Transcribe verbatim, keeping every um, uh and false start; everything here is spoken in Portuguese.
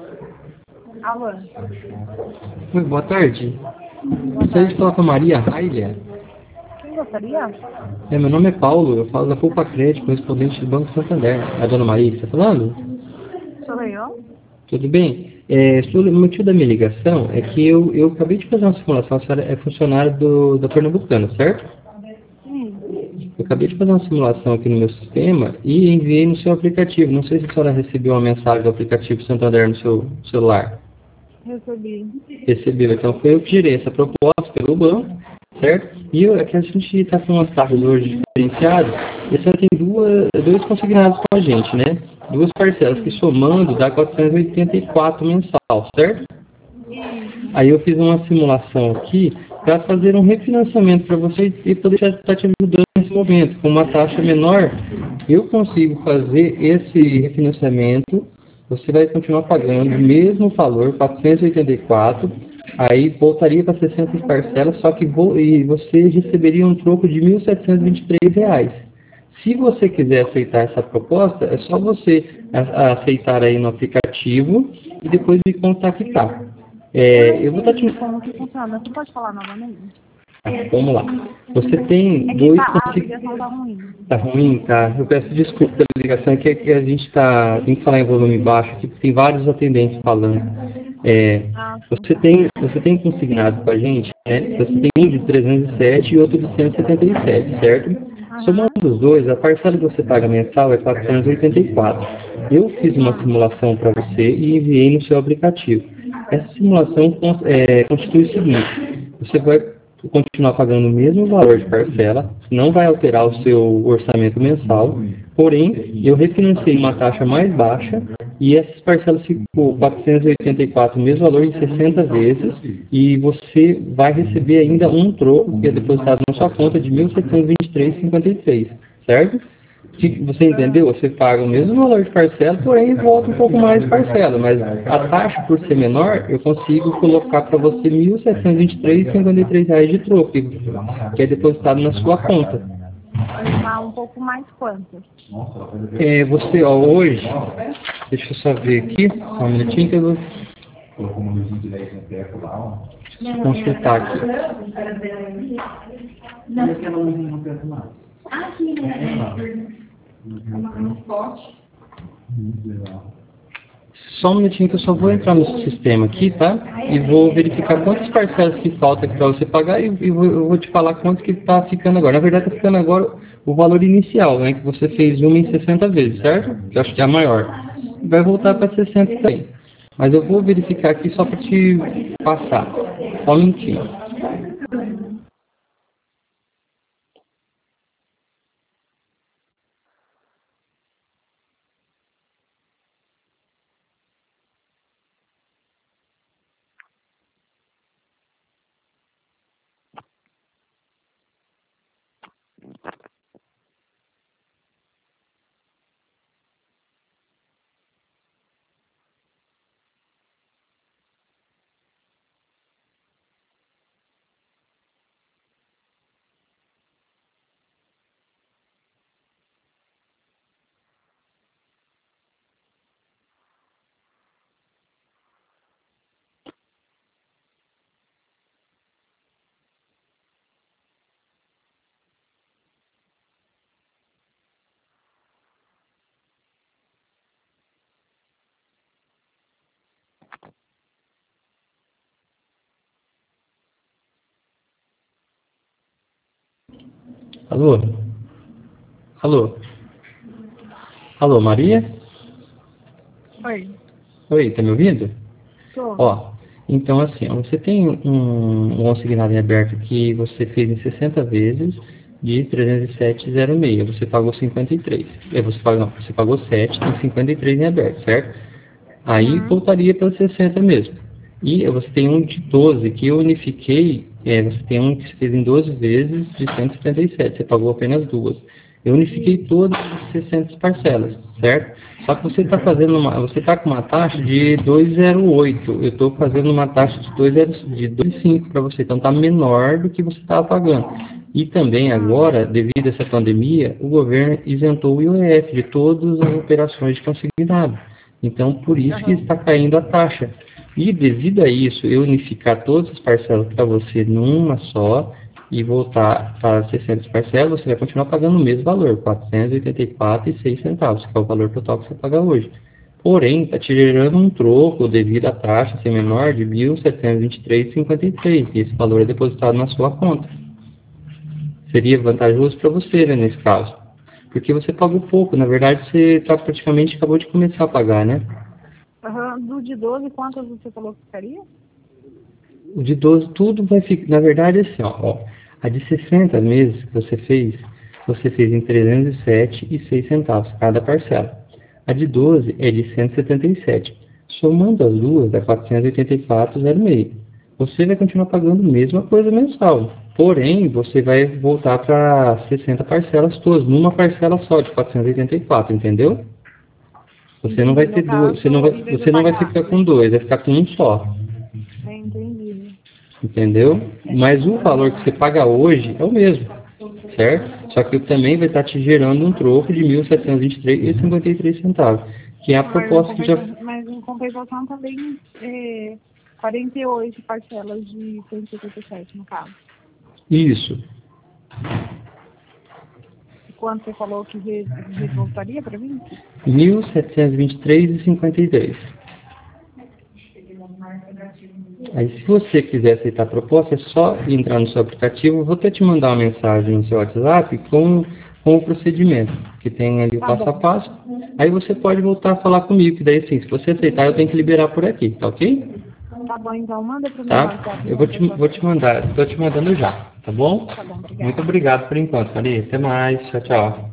Alô? Oi, boa tarde. Boa Gostaria de tarde. falar com a Maria Railia. Quem gostaria? É, meu nome é Paulo, eu falo da Poupa Crédito, correspondente do Banco Santander. A dona Maria está falando? Sou eu? Tudo bem? É, o motivo da minha ligação é que eu, eu acabei de fazer uma simulação, a senhora é funcionária do, da Pernambucana, certo? Sim. Eu acabei de fazer uma simulação aqui no meu sistema e enviei no seu aplicativo. Não sei se a senhora recebeu uma mensagem do aplicativo Santander no seu celular. Recebi. Recebeu. Então foi eu que tirei essa proposta pelo banco, certo? E eu, é que a gente está com umas taxas hoje diferenciadas, e a senhora tem duas, dois consignados com a gente, né? Duas parcelas que somando dá quatrocentos e oitenta e quatro mensal, certo? Isso. Aí eu fiz uma simulação aqui para fazer um refinanciamento para você e poder estar te ajudando nesse momento. Com uma taxa menor, eu consigo fazer esse refinanciamento. Você vai continuar pagando o mesmo valor, quatrocentos e oitenta e quatro, aí voltaria para sessenta parcelas, só que vo e você receberia um troco de mil setecentos e vinte e três reais. Se você quiser aceitar essa proposta, é só você aceitar aí no aplicativo e depois me contactar. Eu não É, eu vou estar te... entendi como que funciona. Você pode falar novamente? Ah, vamos lá. Você tem É que dois... tá, a ligação tá ruim. Tá ruim, tá? Eu peço desculpa pela ligação, é que que a gente tá, tem que falar em volume baixo, aqui tem vários atendentes falando. É, Ah, sim. você tem, você tem consignado com a gente, né? Você tem um de trezentos e sete e outro de cento e setenta e sete, certo? Somando Aham. os dois, a parcela que você paga mensal é quatrocentos e oitenta e quatro. Eu fiz uma Ah, simulação para você e enviei no seu aplicativo. Essa simulação cons- é, constitui o seguinte: você vai continuar pagando o mesmo valor de parcela, não vai alterar o seu orçamento mensal, porém, eu refinancei uma taxa mais baixa e essas parcelas ficou quatrocentos e oitenta e quatro, o mesmo valor em sessenta vezes, e você vai receber ainda um troco que é depositado na sua conta de mil setecentos e vinte e três vírgula cinquenta e três, certo? Você entendeu? Você paga o mesmo valor de parcela, porém volta um pouco mais de parcela, mas a taxa, por ser menor, eu consigo colocar para você mil setecentos e vinte e três vírgula cinquenta e três reais de troco, que é depositado na sua conta. vai tá um pouco mais quanto? É, você, ó, hoje, deixa eu só ver aqui, só um minutinho que eu vou consultar aqui. Só um minutinho que eu só vou entrar no sistema aqui, tá? E vou verificar quantas parcelas que falta aqui para você pagar e, e vou, eu vou te falar quanto que está ficando agora. Na verdade, está ficando agora o valor inicial, né? Que você fez uma em sessenta vezes, certo? Que eu acho que é a maior. Vai voltar para sessenta também. Mas eu vou verificar aqui só para te passar. Só um minutinho. Alô? Alô? Alô, Maria? Oi. Oi, tá me ouvindo? Tô. Ó, então assim, ó, você tem um, um consignado em aberto que você fez em sessenta vezes de trezentos e sete vírgula zero seis. Você pagou cinquenta e três. É, você pagou, não, você pagou sete, tem cinquenta e três em aberto, certo? Aí Uhum. voltaria para sessenta mesmo. E você tem um de doze que eu unifiquei, é, você tem um que você fez em doze vezes de cento e setenta e sete, você pagou apenas duas. Eu unifiquei todas as sessenta parcelas, certo? Só que você está fazendo uma, você está com uma taxa de dois vírgula zero oito, eu estou fazendo uma taxa de dois vírgula zero de dois vírgula cinco para você, então está menor do que você estava pagando. E também Hum. agora, devido a essa pandemia, o governo isentou o I O F de todas as operações de consignado. Então, por isso que Aham. está caindo a taxa. E devido a isso, eu unificar todas as parcelas para você numa só e voltar para seiscentas parcelas, você vai continuar pagando o mesmo valor, quatrocentos e oitenta e quatro reais e seis centavos, que é o valor total que você paga hoje. Porém, está te gerando um troco devido à taxa ser menor de mil setecentos e vinte e três reais e cinquenta e três centavos, e esse valor é depositado na sua conta. Seria vantajoso para você, né, nesse caso. Porque você pagou pouco, na verdade você tá, praticamente acabou de começar a pagar, né? Aham. Do de doze, quantas você falou que ficaria? O de doze, tudo vai ficar, na verdade, assim, ó, ó, a de sessenta meses que você fez, você fez em trezentos e sete reais e seis centavos cada parcela. A de doze é de cento e setenta e sete. Somando as duas, dá quatrocentos e oitenta e quatro reais e seis centavos. Você vai continuar pagando a mesma coisa mensal. Porém, você vai voltar para sessenta parcelas todas, numa parcela só de quatrocentos e oitenta e quatro, entendeu? Você não vai ter No duas, você não vai, caso, em vez de você não vai pagar. ficar com dois, vai ficar com um só. É, entendi. Entendeu? Mas o valor que você paga hoje é o mesmo, certo? Só que também vai estar te gerando um troco de mil setecentos e vinte e três reais e cinquenta e três centavos, que é a Mas em proposta que já... compensação, mas em compensação também é quarenta e oito parcelas de cento e setenta e sete, no caso. Isso. E quanto você falou que re- re- voltaria para mim? mil setecentos e vinte e três reais e cinquenta e três centavos. Aí, se você quiser aceitar a proposta, é só entrar no seu aplicativo. Eu vou até te mandar uma mensagem no seu WhatsApp com, com o procedimento, que tem ali o Tá passo a bom. passo. Aí você pode voltar a falar comigo, que daí, assim, se você aceitar, eu tenho que liberar por aqui, tá ok? Tá bom, então manda para mim no Tá? WhatsApp. Eu vou te, vou te mandar, estou te mandando já, tá bom? Tá bom, obrigada. Muito obrigado por enquanto, Maria. Até mais. Tchau, tchau.